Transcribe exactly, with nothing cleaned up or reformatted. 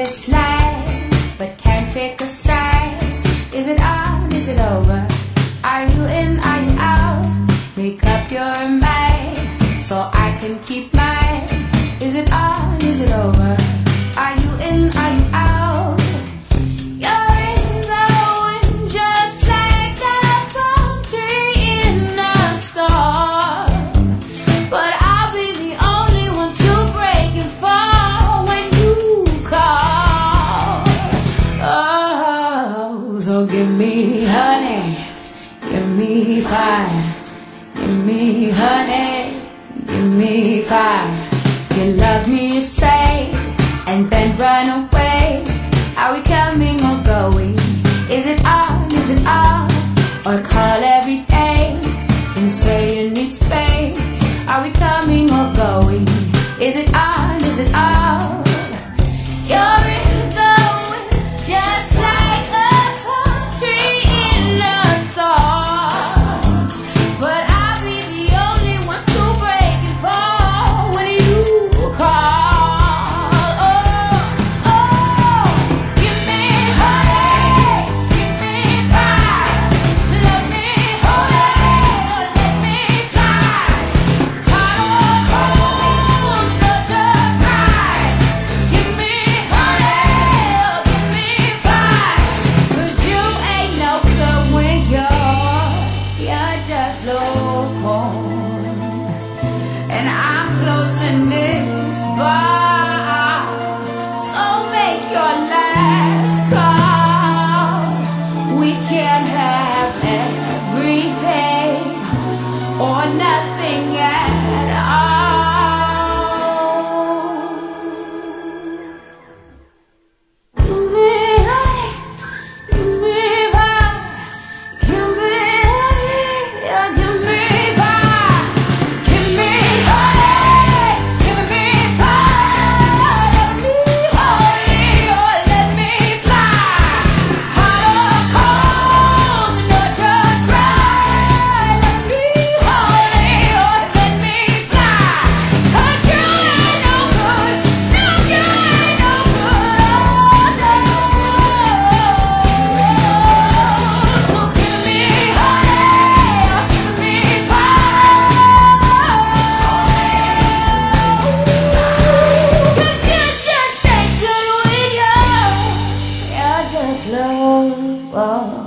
this life, but can't pick a side. Is it on? Is it over? Are you in? Are you out? Make up your mind so I can keep mine. Is it on? Is it over? Are you in? Are you out? You're in the wind just like that palm tree in a storm, but I'll be the only one to break and fall when you call. Oh, so give me honey, give me fire, give me honey, give me fire. You love me, you say, and then run away. Are we coming or going? Is it on, is it on? Or call every day and say you need space. Are we coming or going? Is it on, is it on? You're in the wind just like a palm tree in a storm, but I'll be the only one to break and fall when you call. Oh, oh, give me honey, give me fire, love me wholly, let me fly. Hot or cold, love just right. Give me honey, or give me fire, 'cause you ain't no good when you're, you're just lukewarm. And I'm closing this bar, so make your last call. We can't have everything or nothing at all. Give me honey, give me fire, give me honey, yeah, give me fire. Give me honey, give me fire, let me holy, or let me fly. Hot or cold, you're just right. Let me holy, or let me fly. 'Cause you ain't no good, no, you ain't no good, oh no. So give me honey, or give me fire. 'Cause you just ain't good with you. You're just love.